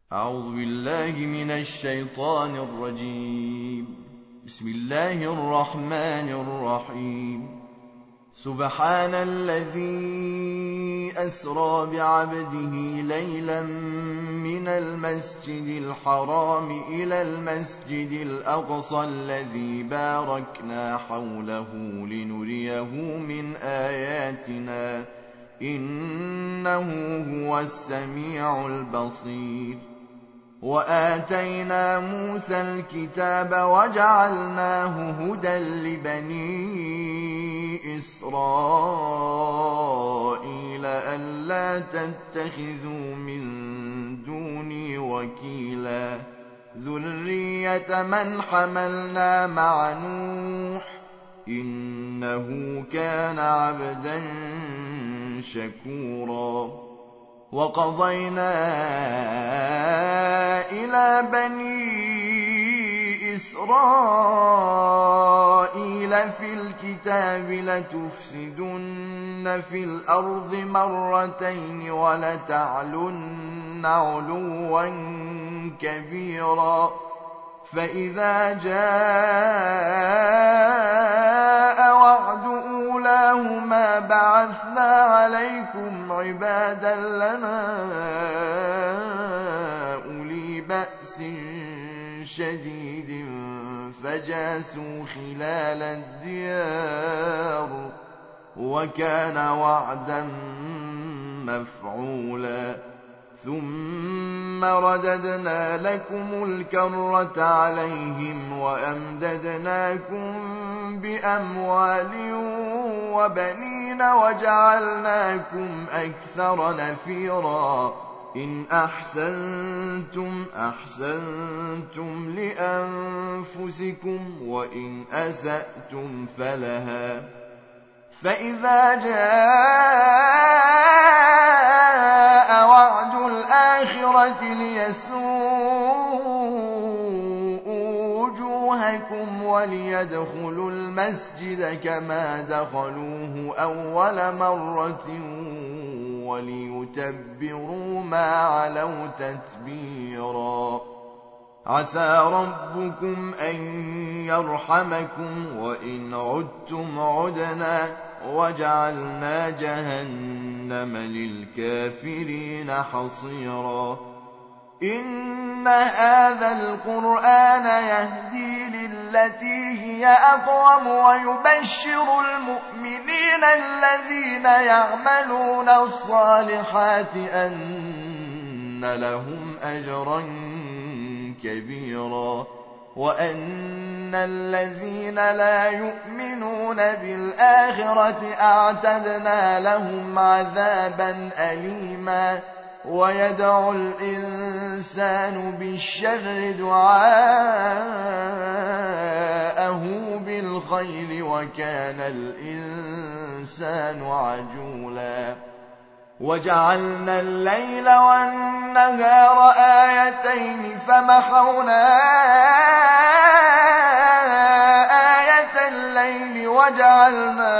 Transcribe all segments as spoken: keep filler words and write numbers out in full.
أعوذ بالله من الشيطان الرجيم. بسم الله الرحمن الرحيم. سبحان الذي أسرى بعبده ليلا من المسجد الحرام إلى المسجد الأقصى الذي باركنا حوله لنريه من آياتنا إنه هو السميع البصير. وآتينا موسى الكتاب وجعلناه هدى لبني إسرائيل ألا تتخذوا من دوني وكيلا ذرية من حملنا مع نوح إنه كان عبدا شكورا. وقضينا إلى بني إسرائيل في الكتاب لتفسدن في الأرض مرتين ولتعلن علوا كبيرا فإذا جاء وعد أولاهما بعثنا عليكم عبادا لنا أولي بأس شديد فجاسوا خلال الديار وكان وعدا مفعولا. ثم رددنا لكم الكرة عليهم وأمددناكم بأموال وبنين وجعلناكم أكثر نفيرا. إن أحسنتم أحسنتم لأنفسكم وإن أسأتم فلها. فإذا جاء وعد الآخرة ليسوءوا وجوهكم وليدخلوا المسجد كما دخلوه أول مرة وليتبروا ما علوا تتبيرا. عسى ربكم أن يرحمكم وإن عدتم عدنا وجعلنا جهنم للكافرين حصيرا. إن هذا القرآن يهدي للتي هي أقوم ويبشر المؤمنين الذين يعملون الصالحات أن لهم أجرا كبيرا وأن الذين لا يؤمنون بالآخرة أعتدنا لهم عذابا أليما. ويدعو الإنسان بالشر دعاءه بالخير وكان الإنسان عجولا. وجعلنا الليل والنهار آيتين فمحونا آية الليل وجعلنا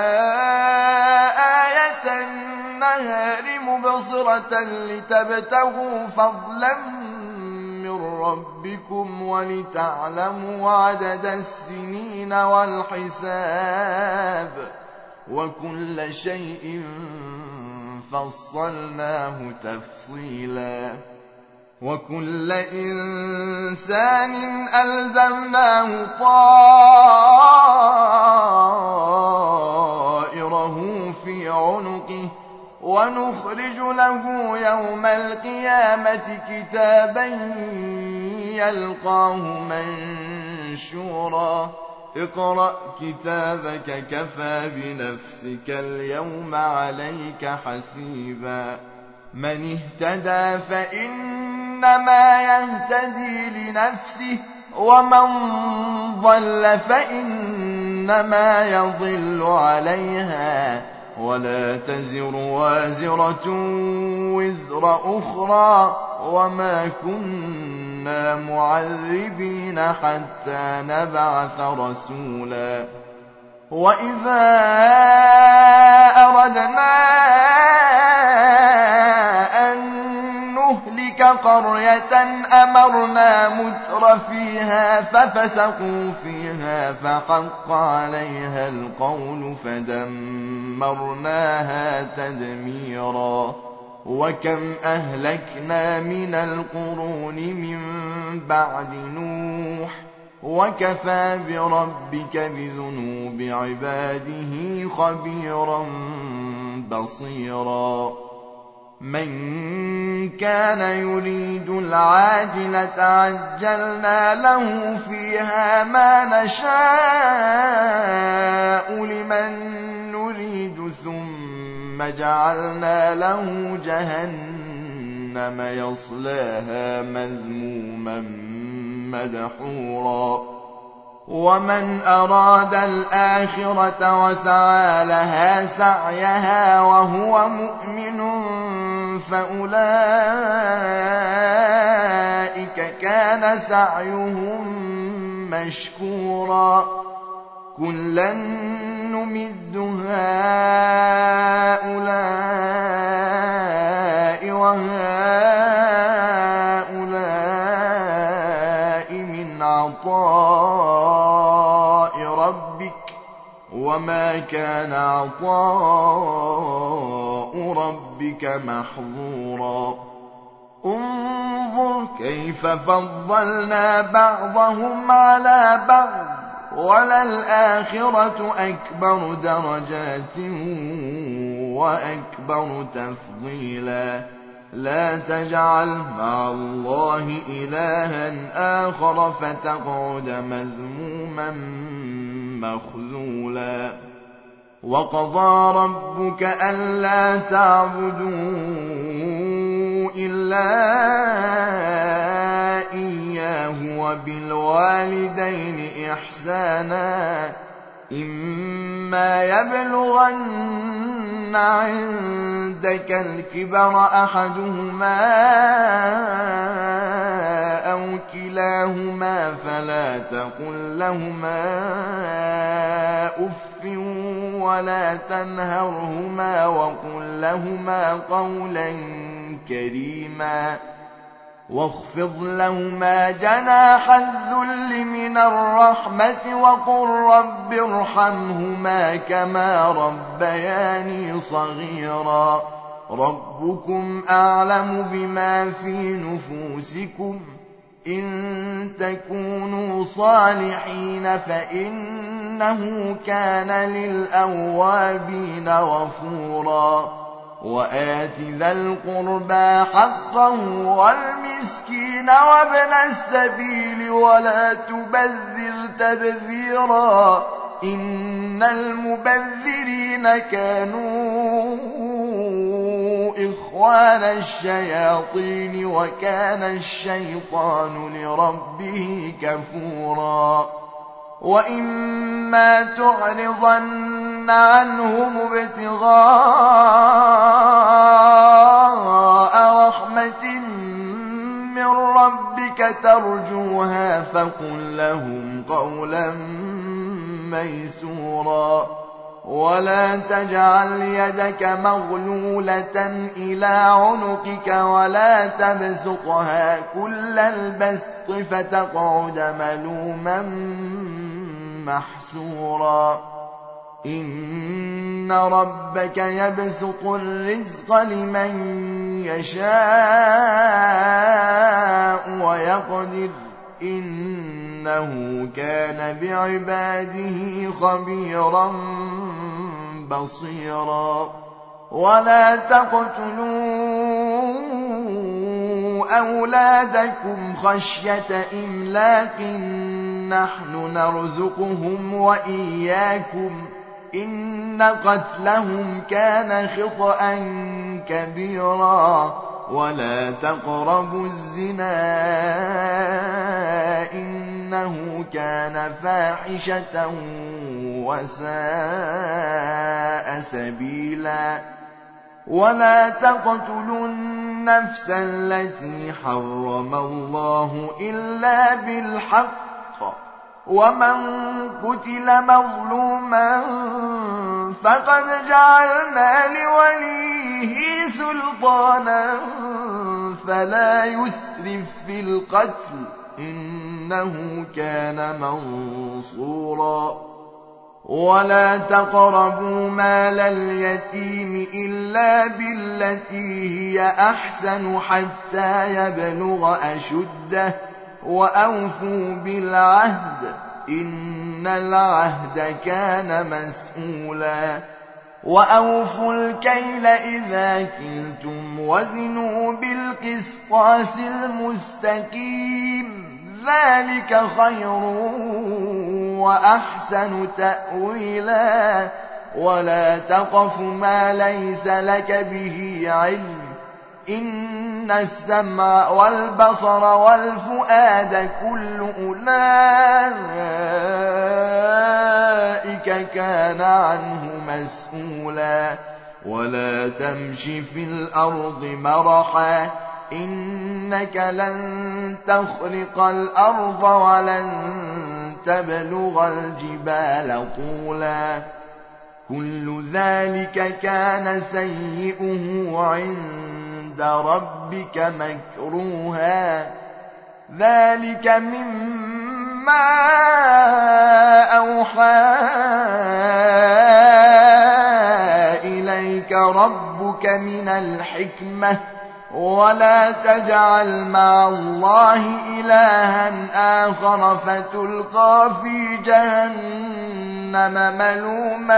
آية النهار مبصرة لتبتغوا فضلا من ربكم ولتعلموا عدد السنين والحساب وكل شيء فصلناه تفصيلا. وكل إنسان ألزمناه طائره في عنقه ونخرج له يوم القيامة كتابا يلقاه منشورا. اقرأ كتابك كفى بنفسك اليوم عليك حسيبا. من اهتدى فإنما يهتدي لنفسه ومن ضل فإنما يضل عليها ولا تزر وازرة وزر أخرى وما كنا معذبين حتى نبعث رسولا. وإذا أردنا أن نهلك قرية أمرنا متر فيها ففسقوا فيها فحق عليها القول فدمرناها تدميرا وكم أهلكنا من القرون من بعد نوح وكفى بربك بذنوب عباده خبيرا بصيرا من كان يريد العاجلة عجلنا له فيها ما نشاء لمن نريد ثم جعلنا له جهنم يصلاها مذموما مدحورا ومن أراد الآخرة وسعى لها سعيها وهو مؤمن فأولئك كان سعيهم مشكورا كلا نمد هؤلاء وهؤلاء من عطاء ربك وما كان عطاء ربك محظورا انظر كيف فضلنا بعضهم على بعض وللآخرة أكبر درجات وأكبر تفضيلا لا تجعل مع الله إلها آخر فتقعد مذموما مخذولا وقضى ربك ألا تعبدوا إلا إياه وبالوالدين إحسانا إما يبلغن عندك الكبر أحدهما أو كلاهما فلا تقل لهما أف ولا تنهرهما وقل لهما قولا كريما واخفض لهما جناح الذل من الرحمة وقل رب ارحمهما كما ربياني صغيرا ربكم أعلم بما في نفوسكم إن تكونوا صالحين فإنه كان للأوابين غفورا وآت ذا القربى حقه والمسكين وابن السبيل ولا تبذر تبذيرا إن المبذرين كانوا إخوان الشياطين وكان الشيطان لربه كفورا وإما تعرضن عنهم ابتغاء رحمة من ربك ترجوها فقل لهم قولا ميسورا ولا تجعل يدك مغلولة إلى عنقك ولا تبسطها كل البسط فتقعد ملوما محسورا إن ربك يبسط الرزق لمن يشاء ويقدر إنه كان بعباده خبيرا بصيرا ولا تقتلوا أولادكم خشية إملاق نحن نرزقهم وإياكم إن قتلهم كان خطأ كبيرا ولا تقربوا الزنا إنه كان فاحشة وساء سبيلا ولا تقتلوا النفس التي حرم الله إلا بالحق ومن قتل مظلوما فقد جعلنا لوليه سلطانا فلا يسرف في القتل إنه كان منصورا ولا تقربوا مال اليتيم إلا بالتي هي أحسن حتى يبلغ أشده وأوفوا بالعهد إن العهد كان مسؤولا وأوفوا الكيل إذا كلتم وزنوا بالقسطاس المستقيم ذلك خير وأحسن تأويلا ولا تقف ما ليس لك به علم إن السمع والبصر والفؤاد كل أولئك كان عنه مسؤولا ولا تمش في الأرض مرحا إنك لن تخرق الأرض ولن تبلغ الجبال طولا كل ذلك كان سيئه عند ربك مكروها ذلك مما أوحى إليك ربك من الحكمة ولا تجعل مع الله إلها آخر فتلقى في جهنم ملوما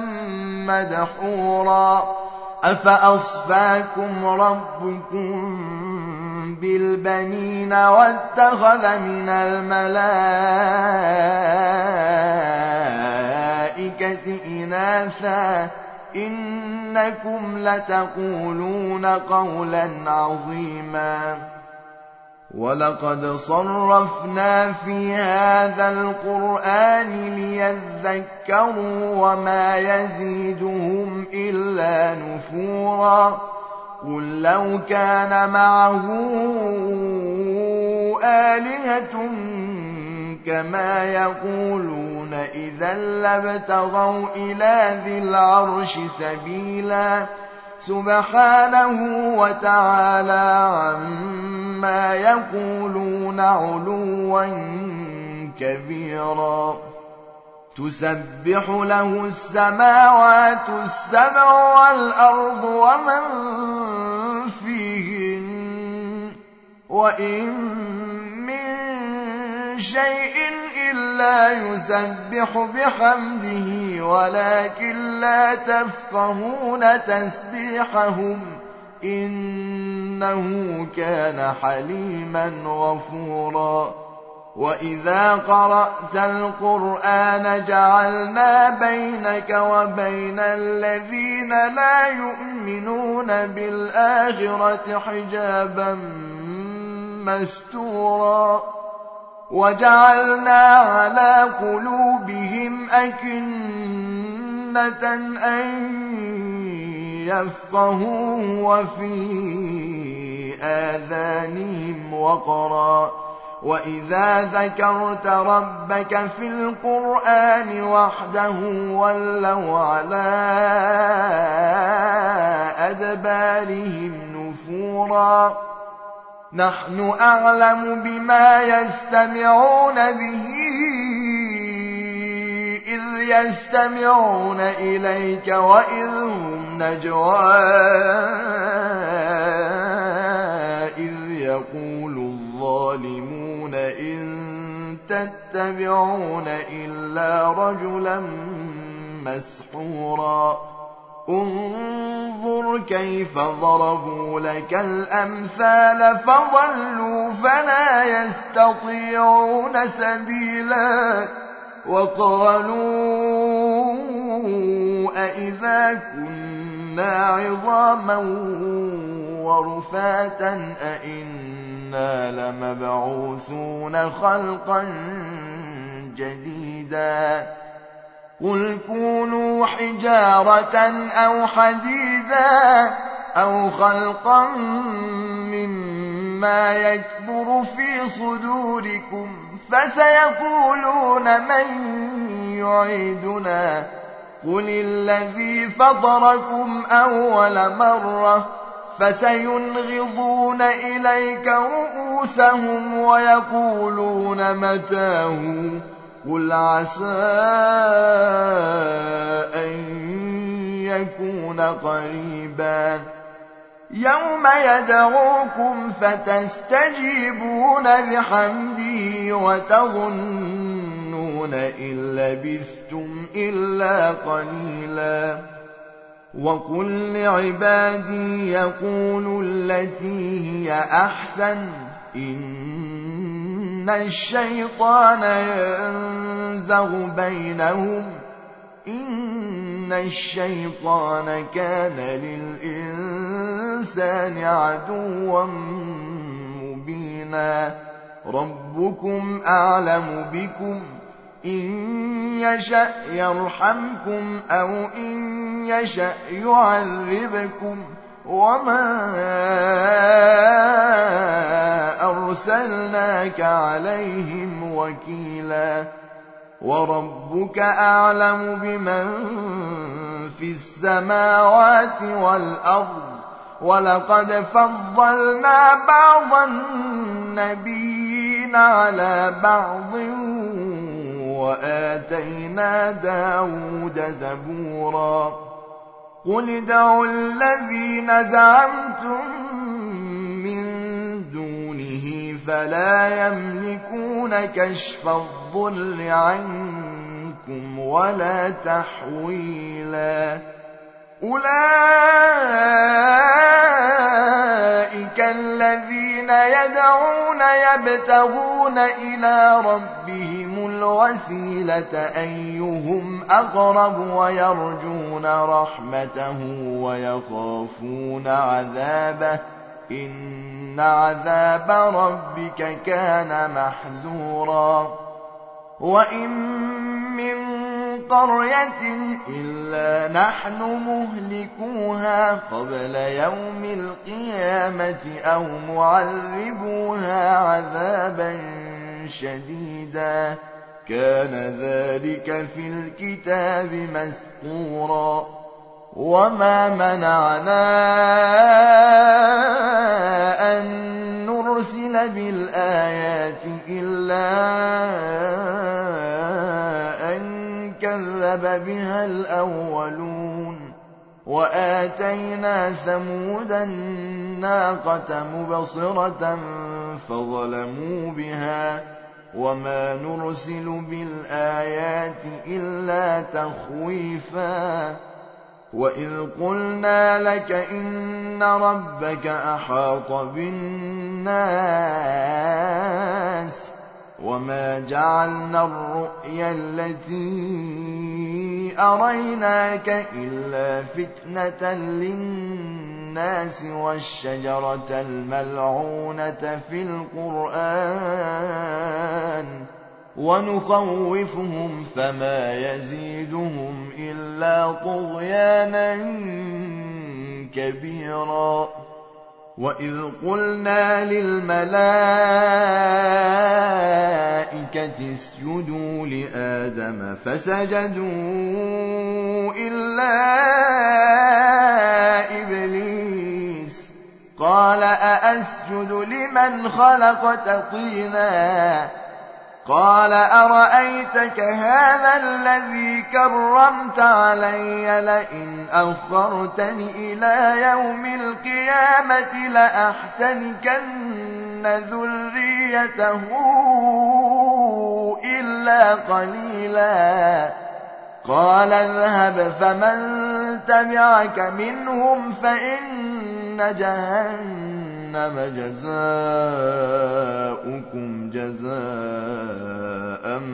مدحورا أفأصفاكم ربكم بالبنين واتخذ من الملائكة إناثا إنكم لتقولون قولا عظيما ولقد صرفنا في هذا القرآن ليذكروا وما يزيدهم إلا نفورا قل لو كان معه آلهة كما يقولون إذا لابتغوا إلى ذي العرش سبيلا سبحانه وتعالى عما يقولون علوا كبيرا تسبح له السماوات السبع والأرض ومن فيهن وإن من شيء إلا يسبح بحمده ولكن لا تفقهون تسبيحهم إنه كان حليما غفورا وإذا قرأت القرآن جعلنا بينك وبين الذين لا يؤمنون بالآخرة حجابا مستورا وجعلنا على قلوبهم أكنة أن يفقهوا وفي آذانهم وقرا وإذا ذكرت ربك في القرآن وحده ولوا على أدبارهم نفورا نحن أعلم بما يستمعون به إذ يستمعون إليك وإذ هم نجوى إذ يقول الظالمون إن تتبعون إلا رجلا مسحورا انظر كيف ضربوا لك الأمثال فضلوا فلا يستطيعون سبيلا وقالوا أئذا كنا عظاما ورفاتا أئنا لمبعوثون خلقا جديدا قل كونوا حجارة أو حديدا أو خلقا مما يكبر في صدوركم فسيقولون من يعيدنا قل الذي فطركم أول مرة فسينغضون إليك رؤوسهم ويقولون متاه قل عسى أن يكون قريبا يوم يدعوكم فتستجيبون بحمده وتظنون إن لبثتم إلا قليلا وقل لعبادي يقولوا التي هي أحسن إن الشيطان ينزغ بينهم إن الشيطان كان للإنسان عدوا مبينا ربكم أعلم بكم إن يشأ يرحمكم أو إن يشأ يعذبكم وما أرسلناك عليهم وكيلا وربك أعلم بمن في السماوات والأرض ولقد فضلنا بعض النبيين على بعض وآتينا داود زبورا قل ادعوا الذين زعمتم من دونه فلا يملكون كشف الضر عنكم ولا تحويلا أولئك الذين يدعون يبتغون إلى ربهم الوسيلة أيهم أقرب ويرجون رحمته ويخافون عذابه إن عذاب ربك كان محذورا وإن من قرية إلا نحن مهلكوها قبل يوم القيامة أو معذبوها عذابا شديدا كان ذلك في الكتاب مسطورا وما منعنا أن نرسل بالآيات إلا أن كذب بها الأولون وآتينا ثمود الناقة مبصرة فظلموا بها وما نرسل بالآيات إلا تخويفا وإذ قلنا لك إن ربك أحاط بالناس وما جعلنا الرؤيا التي أريناك إلا فتنة للناس والشجرة الملعونة في القرآن ونخوفهم فما يزيدهم إلا طغيانا كبيرا وإذ قلنا للملائكة اسجدوا لآدم فسجدوا إلا إبليس قال أأسجد لمن خلقت طينا قال أرأيتك هذا الذي كرمت علي لئن أخرتني إلى يوم القيامة لأحتنكن ذريته إلا قليلا قال اذهب فمن تبعك منهم فإن جهنم جزاؤكم جزاء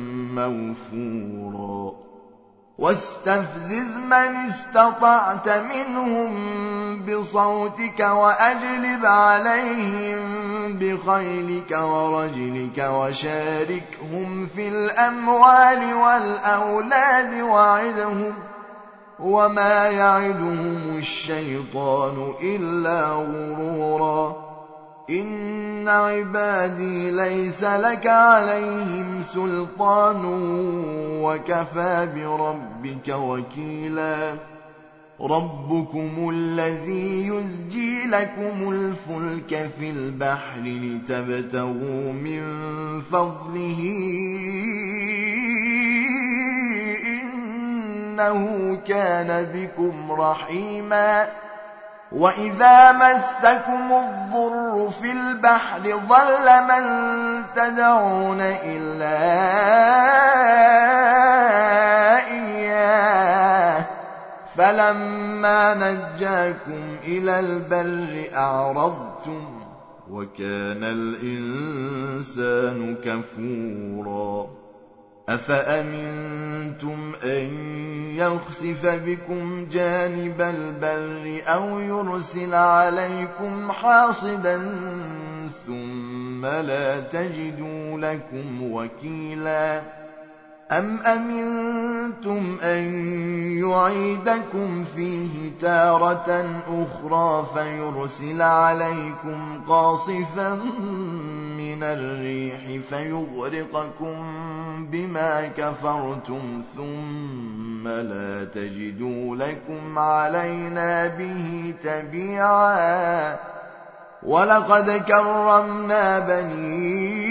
موفورا واستفزز من استطعت منهم بصوتك وأجلب عليهم بخيلك ورجلك وشاركهم في الأموال والأولاد وعدهم وما يعدهم الشيطان إلا غرورا إن عبادي ليس لك عليهم سلطان وكفى بربك وكيلا رَبُّكُمُ الَّذِي يُزْجِي لَكُمُ الْفُلْكَ فِي الْبَحْرِ لِتَبْتَغُوا مِن فَضْلِهِ إِنَّهُ كَانَ بِكُمْ رَحِيمًا وَإِذَا مَسَّكُمُ الضُّرُّ فِي الْبَحْرِ ضَلَّ مَن تَدْعُونَ إِلَّا إِيَّاهُ فَلَمَّا نَجَّاكُمْ إِلَى الْبَرِّ أَعْرَضْتُمْ وَكَانَ الْإِنسَانُ كَفُورًا أَفَأَمِنْتُمْ أَنْ يَخْسِفَ بِكُمْ جَانِبَ الْبَرِّ أَوْ يُرْسِلَ عَلَيْكُمْ حَاصِبًا ثُمَّ لَا تَجِدُوا لَكُمْ وَكِيلًا أَمْ أَمِنْتُمْ أَنْ يُعِيدَكُمْ فِيهِ تَارَةً أُخْرَى فَيُرْسِلَ عَلَيْكُمْ قَاصِفًا مِنَ الرِّيحِ فَيُغْرِقَكُم بِمَا كَفَرْتُمْ ثُمَّ لَا تَجِدُوا لَكُمْ عَلَيْنَا بِهِ تَبِيعًا وَلَقَدْ كَرَّمْنَا بَنِي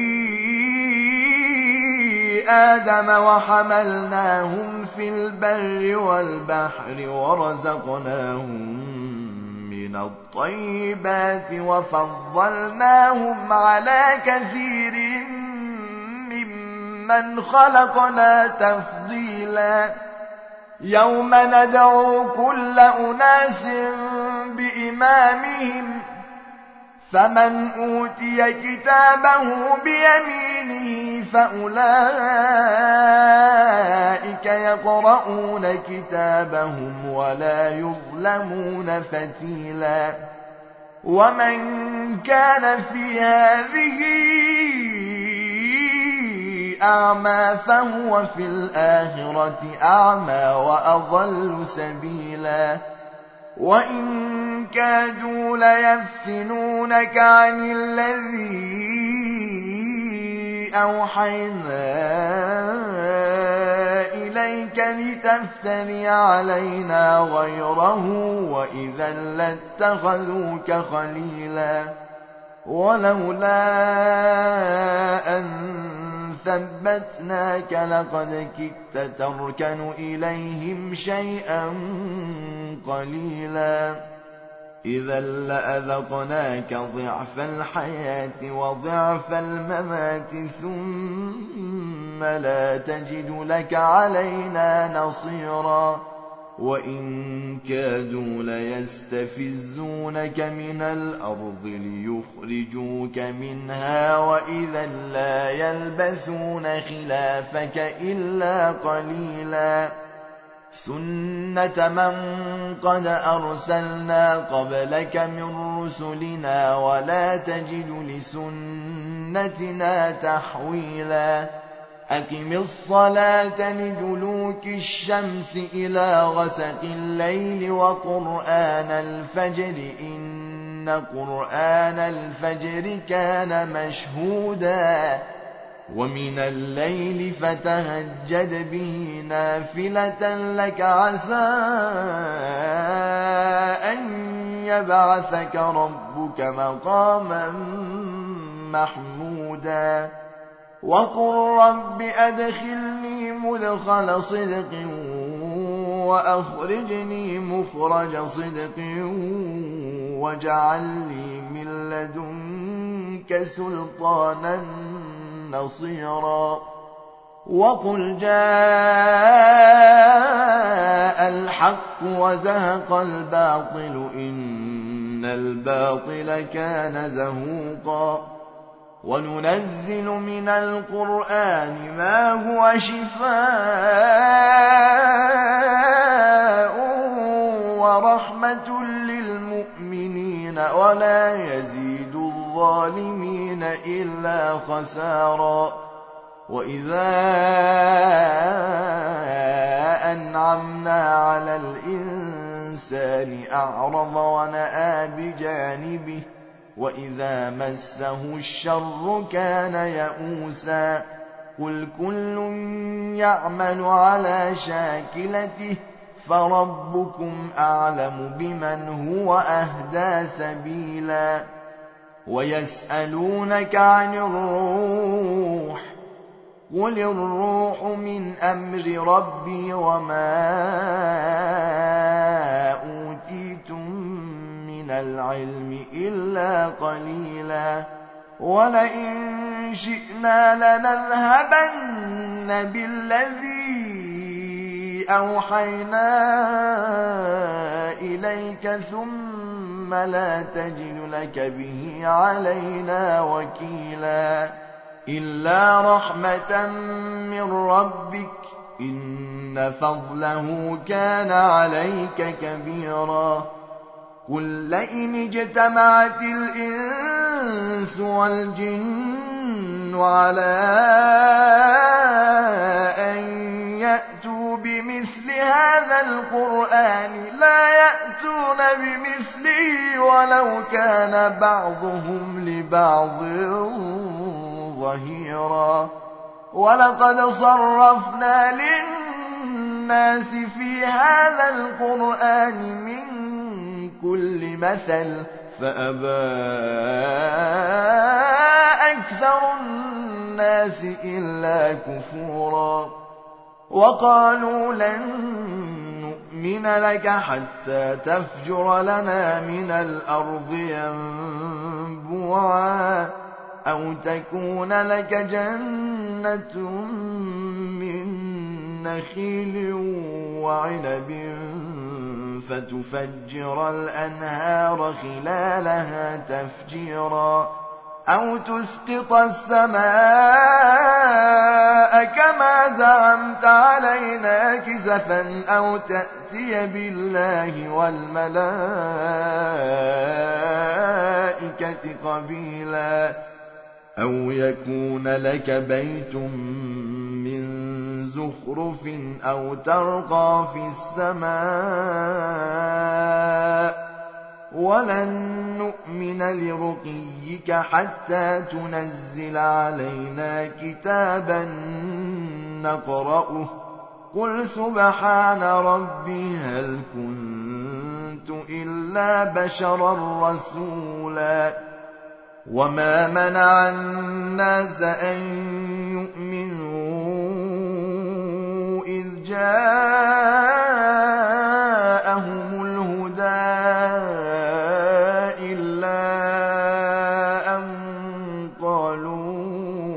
آدَمَ وَحَمَلْنَاهُمْ فِي الْبَرِّ وَالْبَحْرِ وَرَزَقْنَاهُم مِّنَ الطَّيِّبَاتِ وَفَضَّلْنَاهُمْ عَلَىٰ كَثِيرٍ مِّمَّنْ خَلَقْنَا تَفْضِيلًا يَوْمَ نَدْعُو كُلَّ أُنَاسٍ بِإِمَامِهِمْ فَمَنْ أُوتِيَ كِتَابَهُ بِيَمِينِهِ فَأُولَٰئِكَ يَقْرَءُونَ كِتَابَهُمْ وَلَا يُظْلَمُونَ فَتِيلًا وَمَنْ كَانَ فِي هَٰذِهِ أَعْمَىٰ فَهُوَ فِي الْآخِرَةِ أَعْمَىٰ وَأَضَلُّ سَبِيلًا وَإِن كَادُوا لَيَفْتِنُونَكَ عَنِ الَّذِي أَوْحَيْنَا إِلَيْكَ لِتَفْتَرِيَ عَلَيْنَا غَيْرَهُ وَإِذًا لَّاتَّخَذُوكَ خَلِيلًا وَلَوْلَا أَن ثَبَّتْنَاكَ لَقَدْ كِدتَّ تَرْكَنُ إِلَيْهِمْ شَيْئًا قَلِيلًا إِذًا لَّأَذَقْنَاكَ ضِعْفَ الْحَيَاةِ وَضِعْفَ الْمَمَاتِ ثُمَّ لَا تَجِدُ لَكَ عَلَيْنَا نَصِيرًا وَإِن كَادُوا لَيَسْتَفِزُّونَكَ مِنَ الْأَرْضِ لِيُخْرِجُوكَ مِنْهَا وَإِذًا لَّا يَلْبَثُونَ خِلَافَكَ إِلَّا قَلِيلًا سُنَّةَ مَن قَدْ أَرْسَلْنَا قَبْلَكَ مِن رُّسُلِنَا وَلَا تَجِدُ لِسُنَّتِنَا تَحْوِيلًا أَقِمِ الصَّلَاةَ لِدُلُوكِ الشَّمْسِ إِلَىٰ غَسَقِ اللَّيْلِ وَقُرْآنَ الْفَجْرِ إِنَّ قُرْآنَ الْفَجْرِ كَانَ مَشْهُودًا وَمِنَ اللَّيْلِ فَتَهَجَّدْ بِهِ نَافِلَةً لَّكَ عَسَىٰ أَن يَبْعَثَكَ رَبُّكَ مَقَامًا مَّحْمُودًا وَقُل رَّبِّ أَدْخِلْنِي مُدْخَلَ صِدْقٍ وَأَخْرِجْنِي مُخْرَجَ صِدْقٍ وَاجْعَل لِّي مِن لَّدُنكَ سُلْطَانًا نَّصِيرًا وَقُلْ جَاءَ الْحَقُّ وَزَهَقَ الْبَاطِلُ إِنَّ الْبَاطِلَ كَانَ زَهُوقًا وَنُنَزِّلُ مِنَ الْقُرْآنِ مَا هُوَ شِفَاءٌ وَرَحْمَةٌ لِّلْمُؤْمِنِينَ وَلَا يَزِيدُ الظَّالِمِينَ إِلَّا خَسَارًا وَإِذَا أَنْعَمْنَا عَلَى الْإِنسَانِ أَعْرَضَ وَنَأَىٰ بِجَانِبِهِ وَإِذَا مَسَّهُ الشَّرُّ كَانَ يَئُوسًا قُلْ كُلٌّ يَعْمَلُ عَلَىٰ شَاكِلَتِهِ فربكم أعلم بمن هو أهدى سبيلا ويسألونك عن الروح قل الروح من أمر ربي وما أوتيتم من العلم إلا قليلا ولئن شئنا لنذهبن بالذي أوحينا إليك ثم لا تجد لك به علينا وكيلا إلا رحمة من ربك إن فضله كان عليك كبيرا قل لئن اجتمعت الإنس والجن على أن يأتوا بمثل هذا القرآن لا يأتون بمثله ولو كان بعضهم لبعض ظهيرا ولقد صرفنا للناس في هذا القرآن من كل مثل فأبى أكثر الناس إلا كفورا وقالوا لن نؤمن لك حتى تفجر لنا من الأرض ينبوعا أو تكون لك جنة من نخيل وعنب فتفجر الأنهار خلالها تفجيرا أو تسقط السماء كما زعمت علينا كسفا أو تأتي بالله والملائكة قبيلا أو يكون لك بيت من زخرف أو ترقى في السماء ولن نؤمن لرقيك حتى تنزل علينا كتابا نقرأه قل سبحان ربي هل كنت إلا بشرا رسولا وما منع الناس أن يؤمنوا إذ جاءهم الهدى إلا أن قالوا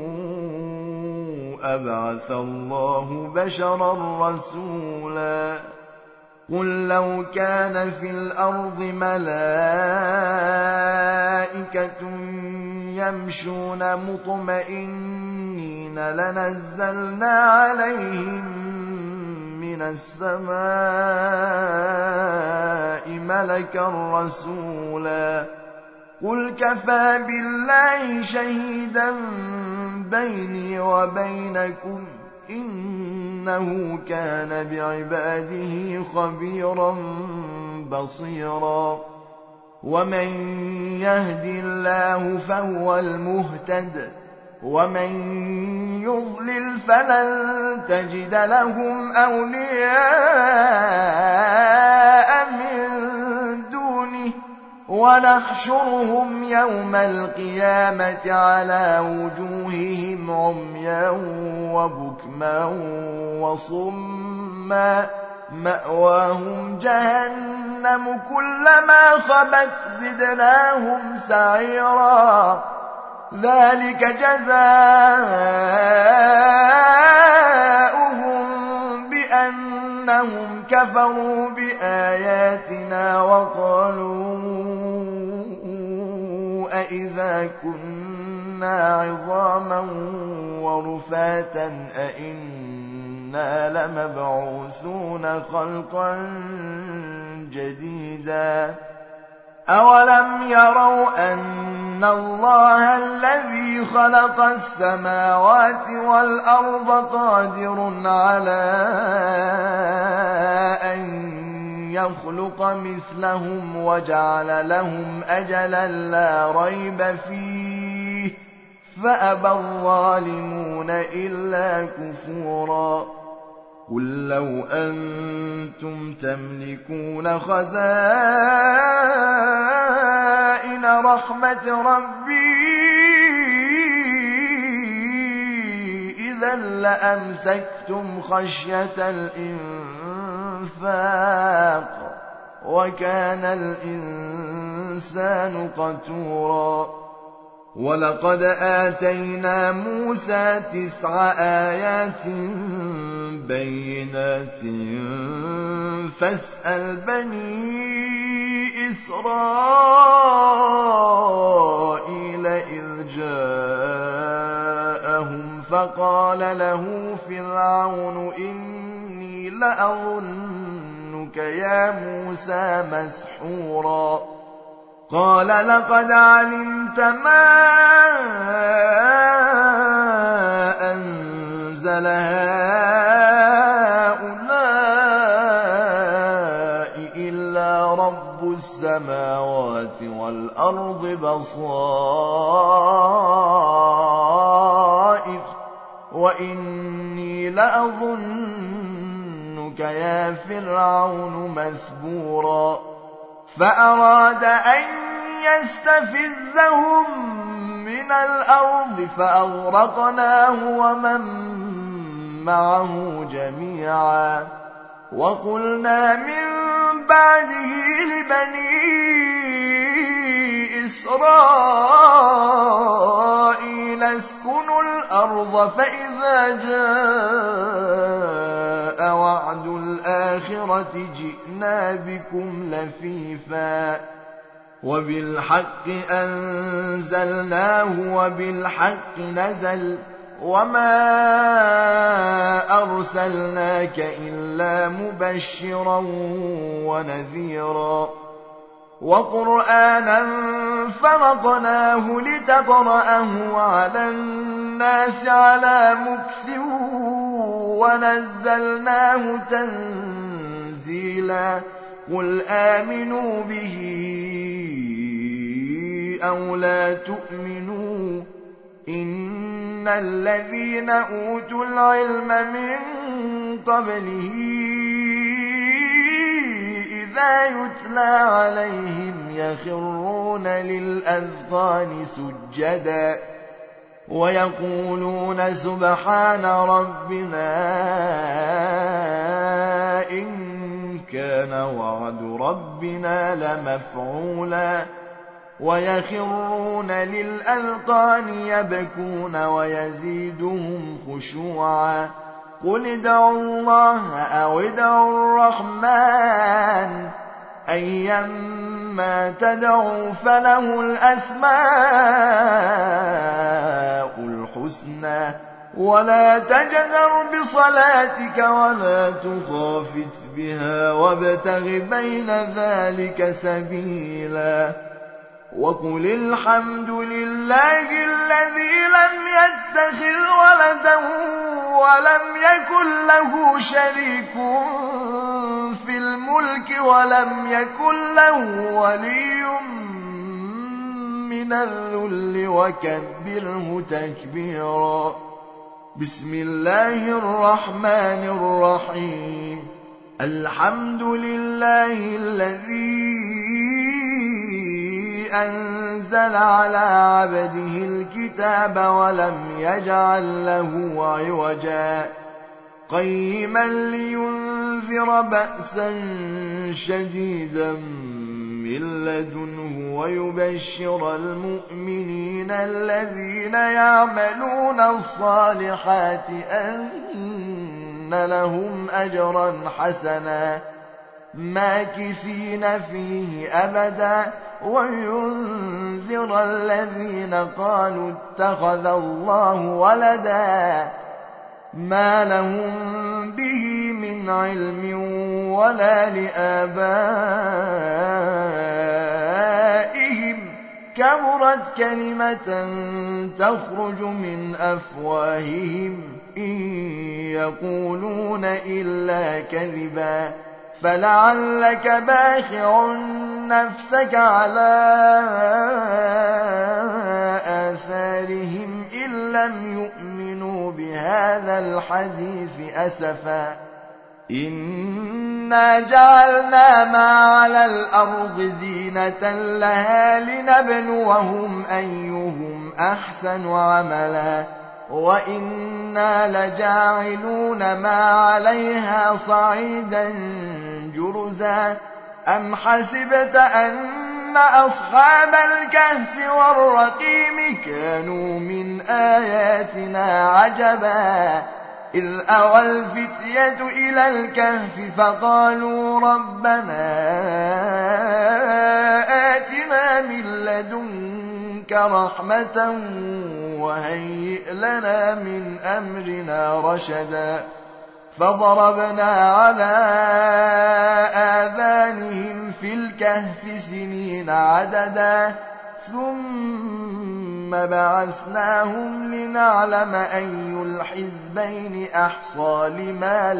أبعث الله بشرا رسولا قل لو كان في الأرض ملائكة يمشون مطمئنين لنزلنا عليهم من السماء ملكا رسولا قل كفى بالله شهيدا بيني وبينكم إنه كان بعباده خبيرا بصيرا ومن يهد الله فهو المهتد ومن يضلل فلن تجد لهم أولياء من دونه ونحشرهم يوم القيامة على وجوههم عميا وبكما وصما مأواهم جهنم كلما خبت زدناهم سعيرا ذلك جزاؤهم بأنهم كفروا بآياتنا وقالوا أئذا كنا عظاما ورفاتا أئنا لمبعوثون خلقا جديدا أولم يروا أن الله الذي خلق السماوات والأرض قادر على أن يخلق مثلهم وجعل لهم أجلا لا ريب فيه فأبى الظالمون إلا كفورا قل لو أنتم تملكون خزائن رحمة ربي إذا لأمسكتم خشية الإنفاق وكان الإنسان قتورا ولقد آتينا موسى تسع آيات بينات فاسأل بني إسرائيل إذ جاءهم فقال له فرعون إني لأظنك يا موسى مسحورا قال لقد علمت ما أنزل هؤلاء إلا رب السماوات والأرض بصائر وإني لأظنك يا فرعون مثبورا فأراد أن يستفزهم من الأرض فأغرقناه ومن معه جميعا وقلنا من بعده لبني إسرائيل اسكنوا الأرض فإذا جاء وعد الآخرة جئنا بكم لفيفا وبالحق أنزلناه وبالحق نزل وما أرسلناك إلا مبشرا ونذيرا وقرآنا فرقناه لتقرأه على الناس على مكث ونزلناه تنزيلا قل آمنوا به أو لا تؤمنوا إن الذين أوتوا العلم من قبله إذا يتلى عليهم يخرون للأذقان سجدا ويقولون سبحان ربنا إن كان وعد ربنا لمفعولا ويخرون للأذقان يبكون ويزيدهم خشوعا قل ادعوا الله أو ادعوا الرحمن أيما تدعوا فله الأسماء الحسنى ولا تجهر بصلاتك ولا تخافت بها وابتغ بين ذلك سبيلا وقل الحمد لله الذي لم يتخذ ولدا ولم يكن له شريك في الملك ولم يكن له ولي من الذل وكبره تكبيرا بسم الله الرحمن الرحيم الحمد لله الذي أنزل على عبده الكتاب ولم يجعل له عوجا قيما لينذر بأسا شديدا من لدنه ويبشر المؤمنين الذين يعملون الصالحات أن لهم أجرا حسنا ماكثين فيه أبدا وينذر الذين قالوا اتخذ الله ولدا ما لهم به من علم ولا لآبائهم كبرت كلمة تخرج من أفواههم إن يقولون إلا كذبا فلعلك باخع نفسك على آثارهم إن لم يؤمنوا بهذا الحديث أسفا إِنَّا جَعَلْنَا مَا عَلَى الْأَرْضِ زِينَةً لَهَا لِنَبْلُوَهُمْ أَيُّهُمْ أَحْسَنُ عَمَلًا وَإِنَّا لَجَاعِلُونَ مَا عَلَيْهَا صَعِيدًا جُرُزًا أَمْ حَسِبْتَ أَنَّ أَصْحَابَ الْكَهْفِ وَالرَّقِيمِ كَانُوا مِنْ آيَاتِنَا عَجَبًا إِذْ أَوَى الْفِتْيَةُ إِلَى الْكَهْفِ فَقَالُوا رَبَّنَا آتِنَا مِن لَّدُنكَ رَحْمَةً وَهَيِّئْ لَنَا مِنْ أَمْرِنَا رَشَدًا فَضَرَبْنَا عَلَىٰ آذَانِهِمْ فِي الْكَهْفِ سِنِينَ عَدَدًا ثُمَّ بَعَثْنَاهُمْ لِنَعْلَمَ أَيُّ الْحِزْبَيْنِ أَحْصَىٰ لِمَا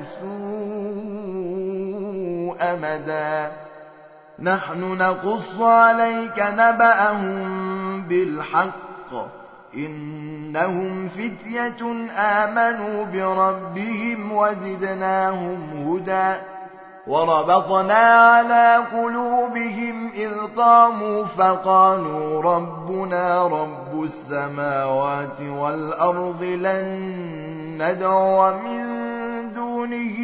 لَبِثُوا أَمَدًا نَّحْنُ نَقُصُّ عَلَيْكَ نَبَأَهُم بِالْحَقِّ إِنَّهُمْ فِتْيَةٌ آمَنُوا بِرَبِّهِمْ وَزِدْنَاهُمْ هُدًى وَرَبَطْنَا عَلَىٰ قُلُوبِهِمْ إِذْ قَامُوا فَقَالُوا رَبُّنَا رَبُّ السَّمَاوَاتِ وَالْأَرْضِ لَن نَّدْعُوَ مِن دُونِهِ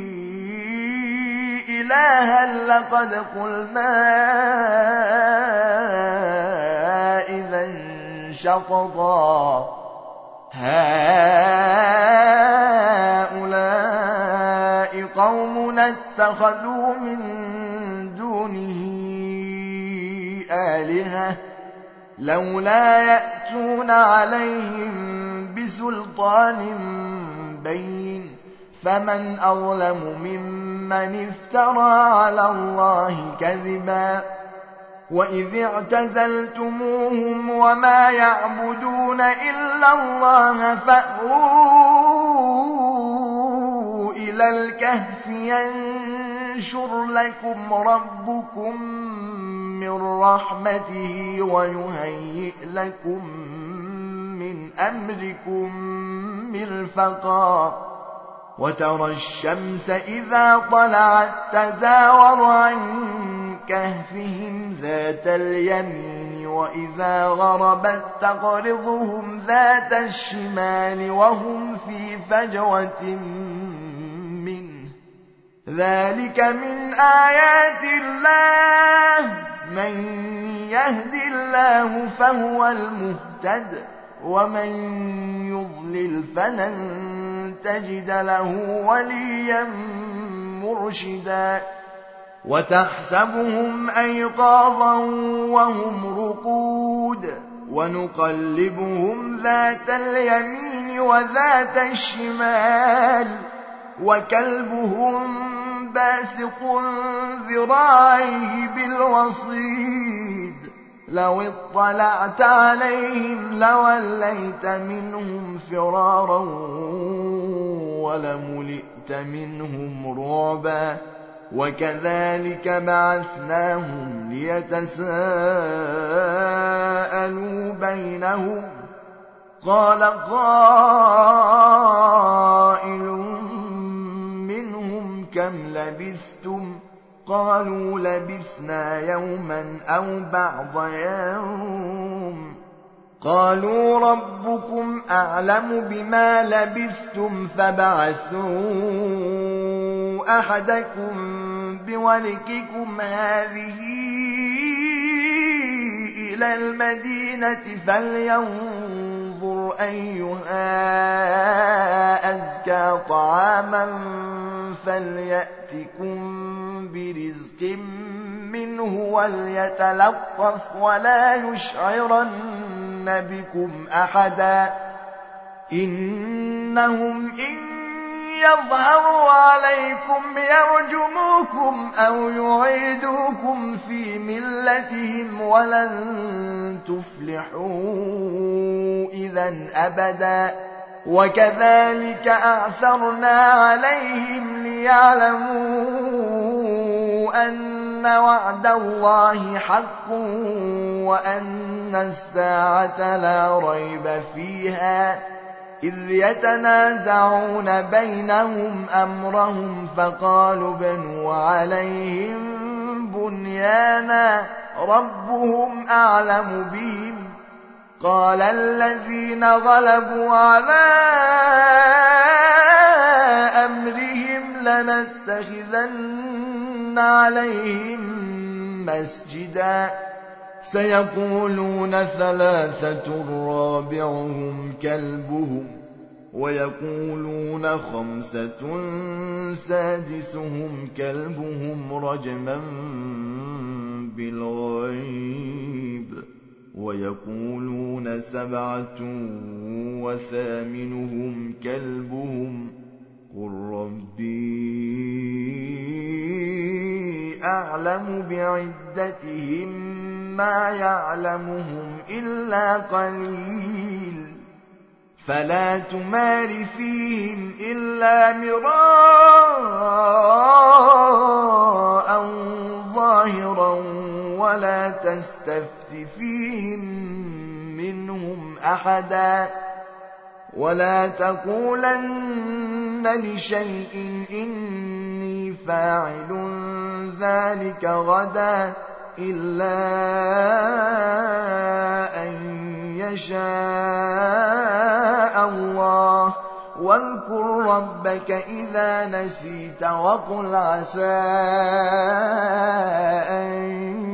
إِلَٰهًا لَّقَدْ قُلْنَا إِذًا شَطَطًا هَٰؤُلَاءِ قَوْمُنَا اتَّخَذُوا مِن دُونِهِ آلِهَةً لَّوْلَا يَأْتُونَ عَلَيْهِم بِسُلْطَانٍ بَيِّنٍ فَمَنْ أَظْلَمُ مِمَّنِ افْتَرَىٰ عَلَى اللَّهِ كَذِبًا وَإِذِ اعْتَزَلْتُمُوهُمْ وَمَا يَعْبُدُونَ إِلَّا اللَّهَ فَأْوُوا إِلَى الْكَهْفِ يَنشُرْ لَكُمْ رَبُّكُم مِّن رَّحْمَتِهِ وَيُهَيِّئْ لَكُم مِّنْ أَمْرِكُم مِّرْفَقًا وَتَرَى الشَّمْسَ إِذَا طَلَعَت تَّزَاوَرُ عَن كَهْفِهِمْ ذَاتَ الْيَمِينِ وَإِذَا غَرَبَت تَّقْرِضُهُمْ ذَاتَ الشِّمَالِ وَهُمْ فِي فَجْوَةٍ مِّنْهُ ۚ ذَٰلِكَ مِنْ آيَاتِ اللَّهِ ۚ مَن يَهْدِ اللَّهُ فَهُوَ الْمُهْتَدِ وَمَن يُضْلِلْ فَلَن تَجِدَ لَهُ وَلِيًّا مُّرْشِدًا وَتَحْسَبُهُمْ أَيْقَاظًا وَهُمْ رُقُودٌ وَنُقَلِّبُهُمْ ذَاتَ الْيَمِينِ وَذَاتَ الشِّمَالِ وَكَلْبُهُم بَاسِطٌ ذِرَاعَيْهِ بِالْوَصِيدِ لَوِ اطَّلَعْتَ عَلَيْهِمْ لَوَلَّيْتَ مِنْهُمْ فِرَارًا وَلَمُلِئْتَ مِنْهُمْ رُعْبًا وَكَذَٰلِكَ بَعَثْنَاهُمْ لِيَتَسَاءَلُوا بَيْنَهُمْ ۚ قَالَ قَائِلٌ مِّنْهُمْ كَمْ لَبِثْتُمْ ۖ قَالُوا لَبِثْنَا يَوْمًا أَوْ بَعْضَ يَوْمٍ ۚ قَالُوا رَبُّكُمْ أَعْلَمُ بِمَا لَبِثْتُمْ فَابْعَثُوا أَحَدَكُم بِوَرِقِكُمْ هَٰذِهِ إِلَى الْمَدِينَةِ فَلْيَنظُرْ أَيُّهَا أَزْكَىٰ طَعَامًا فَلْيَأْتِكُم بِرِزْقٍ مِّنْهُ وَلْيَتَلَطَّفْ وَلَا يُشْعِرَنَّ بِكُمْ أَحَدًا إِنَّهُمْ إِن يَظْهَرُوا عَلَيْكُمْ يَرْجُمُوكُمْ أَوْ يُعِيدُوكُمْ فِي مِلَّتِهِمْ وَلَن تُفْلِحُوا إِذًا أَبَدًا وَكَذَٰلِكَ أَعْثَرْنَا عَلَيْهِمْ لِيَعْلَمُوا أَنَّ وَعْدَ اللَّهِ حَقٌّ وَأَنَّ السَّاعَةَ لَا رَيْبَ فِيهَا إذ يتنازعون بينهم أمرهم فقالوا ابنوا عليهم بنيانا ربهم أعلم بهم قال الذين غلبوا على أمرهم لنتخذن عليهم مسجدا سيقولون ثلاثة رابعهم كلبهم ويقولون خمسة سادسهم كلبهم رجما بالغيب ويقولون سبعة وثامنهم كلبهم قل ربي أعلم بعدتهم ما يعلمهم إلا قليل فلا تمار فيهم إلا مراء ظاهرا ولا تستفت فيهم منهم أحدا ولا تقولن لشيء إني فاعل ذلك غدا إلا أن يشاء الله واذكر ربك إذا نسيت وقل عسى أن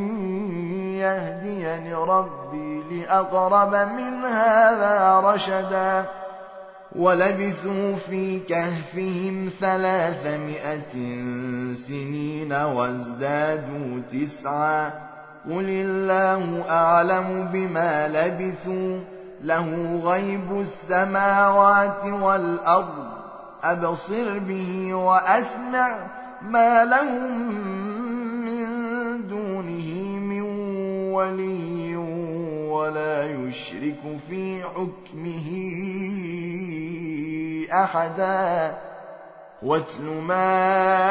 يهديني ربي لأقرب من هذا رشدا ولبثوا في كهفهم ثلاثمائة سنين وازدادوا تسعا قل الله أعلم بما لبثوا له غيب السماوات والأرض أبصر به وأسمع ما لهم من دونه من ولي ولا يشرك في حكمه أحدا واتل ما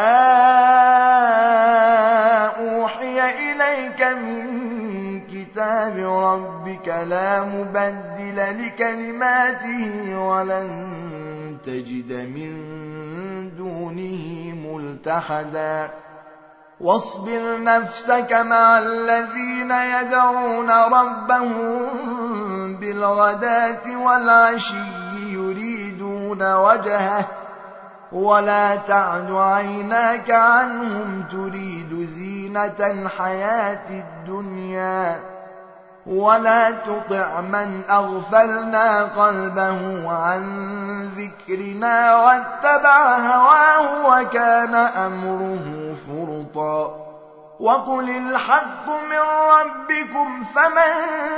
أوحي إليك من كتاب ربك لا مبدل لكلماته ولن تجد من دونه ملتحدا واصبر نفسك مع الذين يدعون ربهم بالغداة والعشي يريدون وجهه ولا تعد عيناك عنهم تريد زينة الحياة الدنيا ولا تطع من أغفلنا قلبه عن ذكرنا واتبع هواه وكان أمره فرطا وقل الحق من ربكم فمن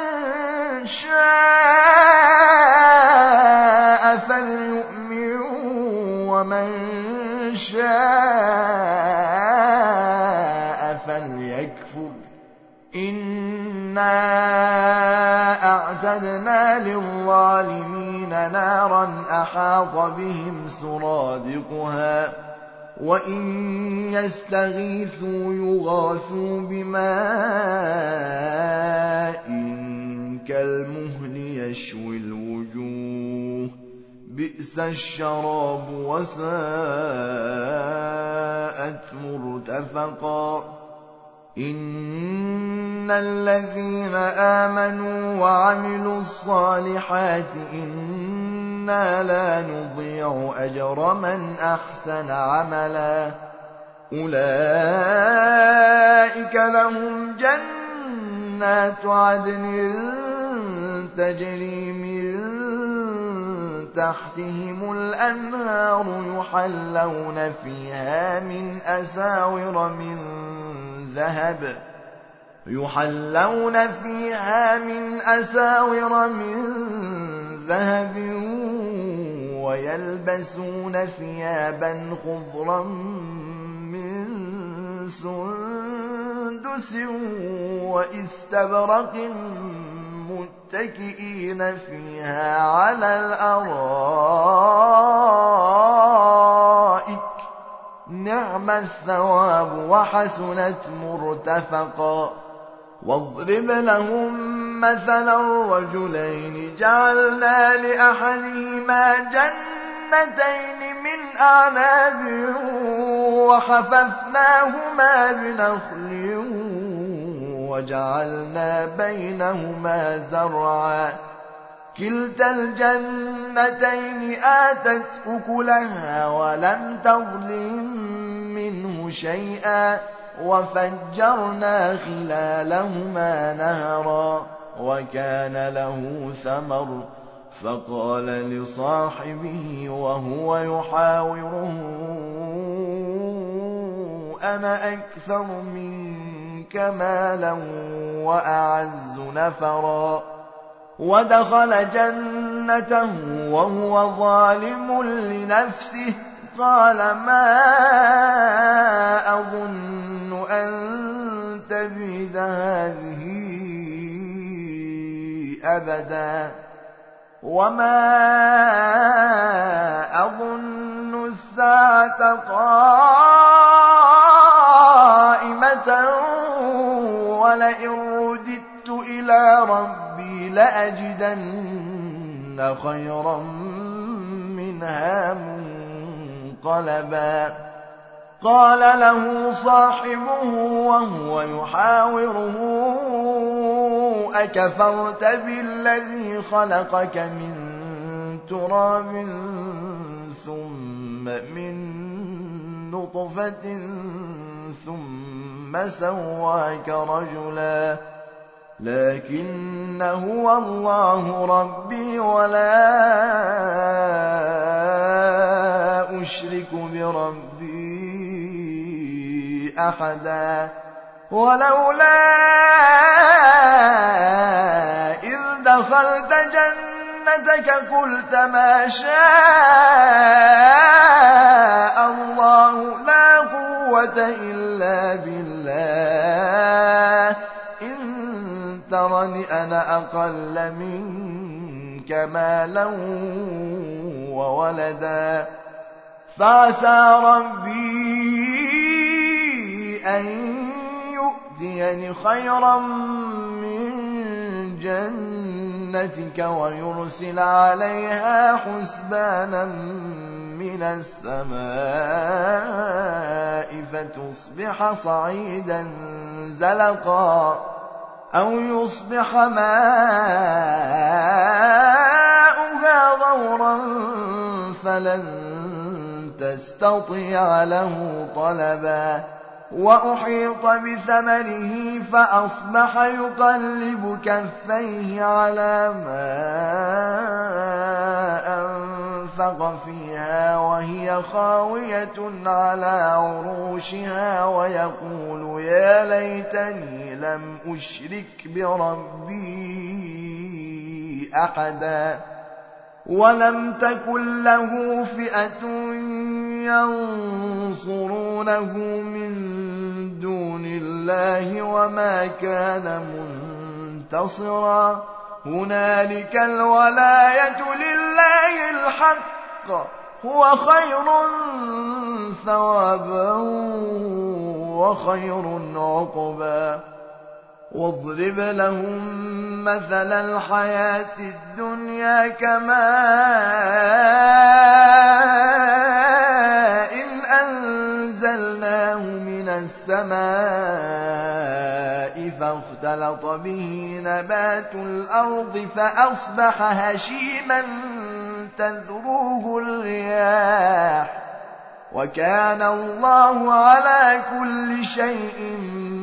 شاء فليؤمن ومن شاء فليكفر إنا أعتدنا للظالمين نارا أحاط بهم سرادقها وإن يستغيثوا يغاثوا بماء كالمهل يشوي الوجوه بئس الشراب وساءت مرتفقا إن الذين آمنوا وعملوا الصالحات إنا لا نضيع أجر من أحسن عملا أولئك لهم جنات عدن تجري من تحتهم الأنهار يحلون فيها من أساور من ذهب يحلون فيها من أساور من ذهب ويلبسون ثيابا خضرا من سندس واستبرق متكئين فيها على الأرائك نعم الثواب وحسنت مرتفقا واضرب لهم مثل الرجلين جعلنا لأحدهما جنتين من أعناب وحففناهما بنخل وجعلنا بينهما زرعا كلتا الجنتين آتت أكلها ولم تظلم منه شيئا وفجرنا خلالهما نهرا وكان له ثمر فقال لصاحبه وهو يحاوره أنا أكثر منك مالا وأعز نفرا ودخل جنته وهو ظالم لنفسه قال ما أظن أن تبيد هذه أبدا وما أظن الساعة قائمة ولئن رددت إلى ربي لأجدن خيرا منها منقلبا قال له صاحبه وهو يحاوره أكفرت بالذي خلقك من تراب ثم من نطفة ثم سواك رجلا لكن هو الله ربي ولا أشرك بربي أحدا ولولا إذ دخلت جنتك قلت ما شاء الله لا قوة إلا بالله إن ترني أنا أقل منك مالا وولدا فعسى ربي أن يؤتيني خيرا من جنتك ويرسل عليها حسبانا من السماء فتصبح صعيدا زلقا أو يصبح ماؤها غورا فلن تستطيع له طلبا وأحيط بثمره فأصبح يقلب كفيه على ما أنفق فيها وهي خاوية على عروشها ويقول يا ليتني لم أشرك بربي أحدا ولم تكن له فئة ينصرونه من دون الله وما كان منتصرا هنالك الولاية لله الحق هو خير ثوابا وخير عقبا واضرب لهم مثل الحياة الدنيا كماء إن أنزلناه من السماء فاختلط به نبات الأرض فأصبح هشيما تذروه الرياح وكان الله على كل شيء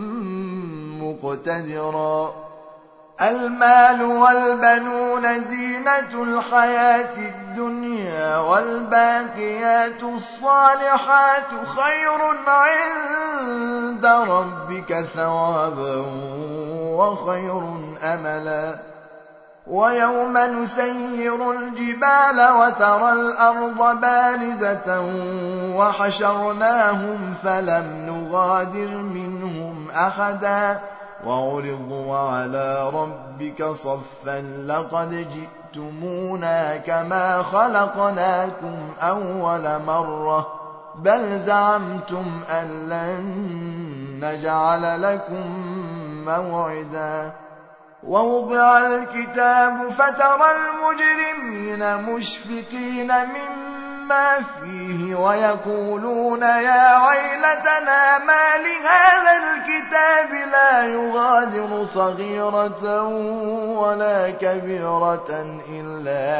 مقتدرا المال والبنون زينة الحياة الدنيا والباقيات الصالحات خير عند ربك ثوابا وخير أملا ويوم نسير الجبال وترى الأرض بارزة وحشرناهم فلم نغادر منهم أحدا وعرضوا على ربك صفا لقد جئتمونا كما خلقناكم أول مرة بل زعمتم أن لن نجعل لكم موعدا ووضع الكتاب فترى المجرمين مشفقين مما فيه ويقولون يا ويلتنا ما لهذا الكتاب لا يغادر صغيرة ولا كبيرة إلا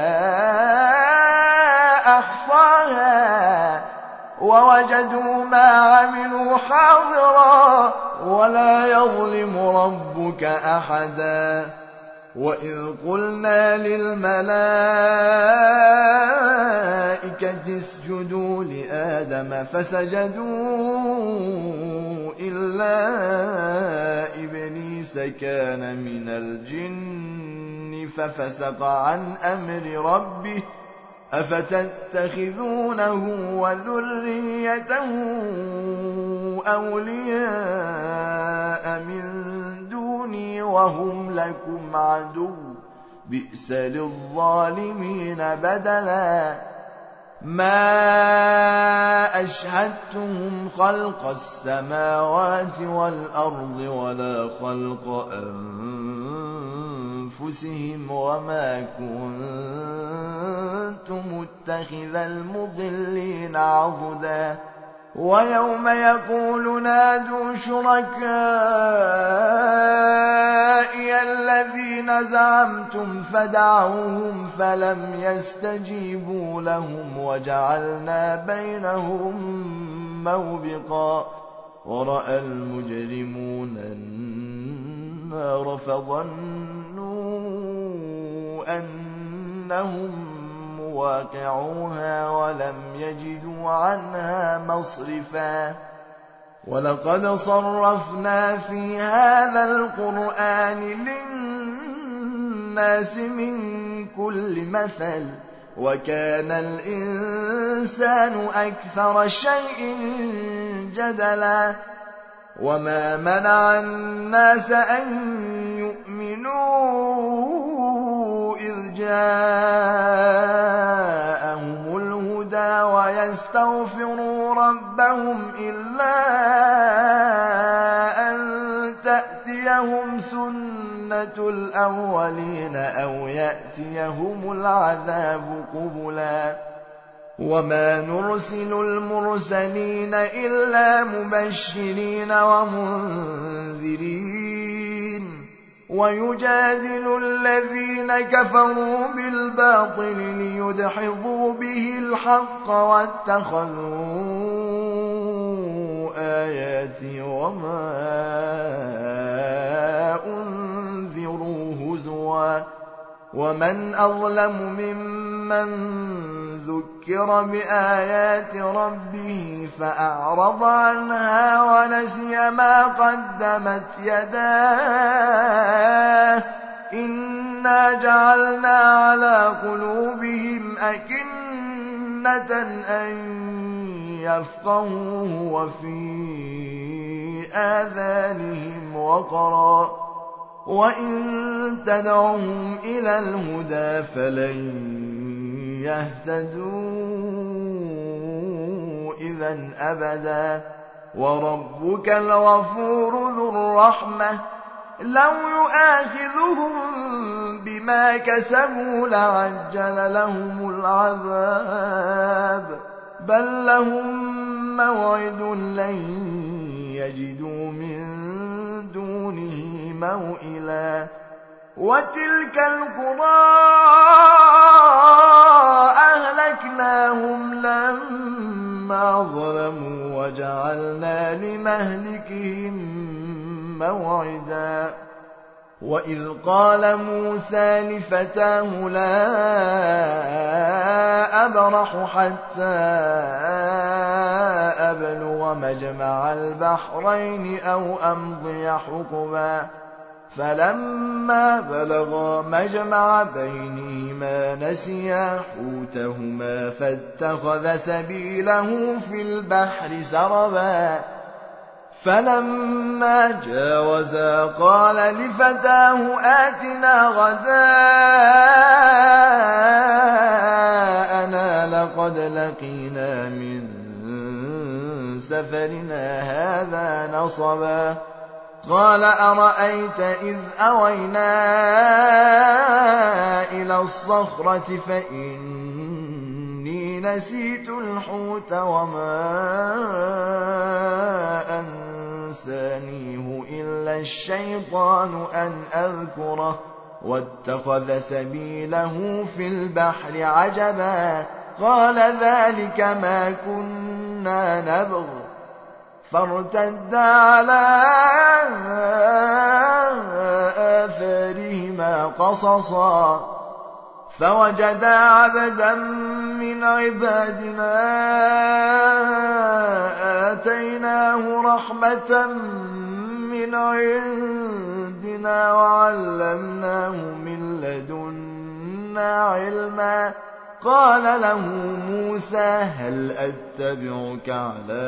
أحصاها ووجدوا ما عملوا حاضرا ولا يظلم ربك أحدا وإذ قلنا للملائكة اسجدوا لآدم فسجدوا إلا إبليس كان من الجن ففسق عن أمر ربه أفتتخذونه وذريته أولياء من دوني وهم لكم عدو بئس للظالمين بدلا ما أشهدتهم خلق السماوات والأرض ولا خلق أنفسهم وما كنت متخذ المضلين عضدا ويوم يقول نادوا شركائي الذين زعمتم فدعوهم فلم يستجيبوا لهم وجعلنا بينهم موبقا ورأى المجرمون النار فظنوا أنهم واقعوها ولم يجدوا عنها مصرفا ولقد صرفنا في هذا القرآن للناس من كل مثل وكان الإنسان أكثر شيء جدلا وما منع الناس أن يؤمنوا إذ جاءهم الهدى ويستغفروا ربهم إلا أن تأتيهم سنة الأولين أو يأتيهم العذاب قبلا وما نرسل المرسلين إلا مبشرين ومنذرين ويجادل الذين كفروا بالباطل ليدحضوا به الحق واتخذوا آياتي وما أنذروا هزوا ومن أظلم ممن ذكر بآيات ربه فأعرض عنها ونسي ما قدمت يداه إنا جعلنا على قلوبهم أكنة أن يفقهوه وفي آذانهم وقرا وإن تدعهم إلى الهدى فلن يهتدوا إذا أبدا وربك الغفور ذو الرحمة لو يؤاخذهم بما كسبوا لعجل لهم العذاب بل لهم موعد لن يجدوا من دونه موئلا وتلك القرى أهلكناهم لما ظلموا وجعلنا لمهلكهم موعدا وإذ قال موسى لفتاه لا أبرح حتى أبلغ مجمع البحرين أو أمضي حقبا فلما بلغا مجمع بينهما نسيا حوتهما فاتخذ سبيله في البحر سربا فلما جاوزا قال لفتاه آتنا غداءنا لقد لقينا من سفرنا هذا نصبا قال أرأيت إذ أوينا إلى الصخرة فإني نسيت الحوت وما أنسانيه إلا الشيطان أن أذكره واتخذ سبيله في البحر عجبا قال ذلك ما كنا نبغ فارتدا على آثارهما قصصا فوجدا عبدا من عبادنا آتيناه رحمة من عندنا وعلمناه من لدنا علما قال له موسى هل أتبعك على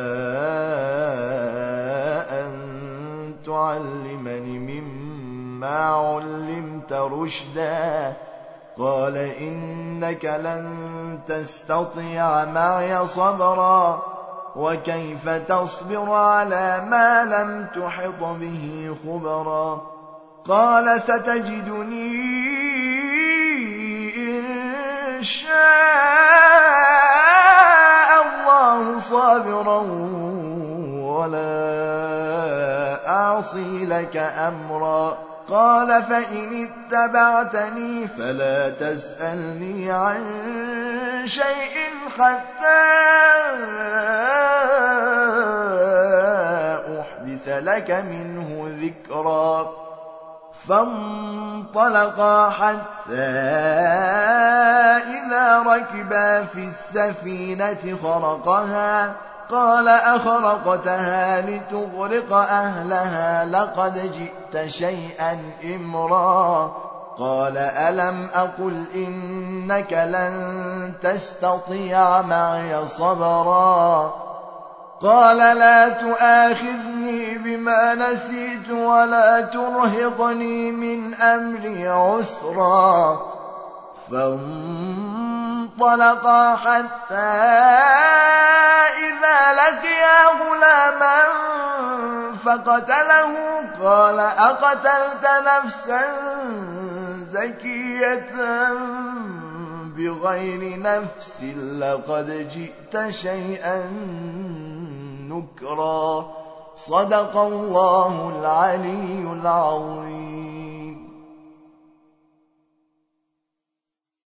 أن تعلمني مما علمت رشدا قال إنك لن تستطيع معي صبرا وكيف تصبر على ما لم تحط به خبرا قال ستجدني إن شاء الله صابرا ولا أعصي لك أمرا قال فإن اتبعتني فلا تسألني عن شيء حتى أحدث لك منه ذكرا فانطلقا حتى إذا ركبا في السفينة خرقها قال أخرقتها لتغرق أهلها لقد جئت شيئا إمرا قال ألم أقل إنك لن تستطيع معي صبرا قال لا تؤاخذني بما نسيت ولا ترهقني من أمري عسرا فانطلقا حتى إذا لقيا غلاما فقتله قال أقتلت نفسا زكية بغير نفس لقد جئت شيئا نكرا صدق الله العلي العظيم.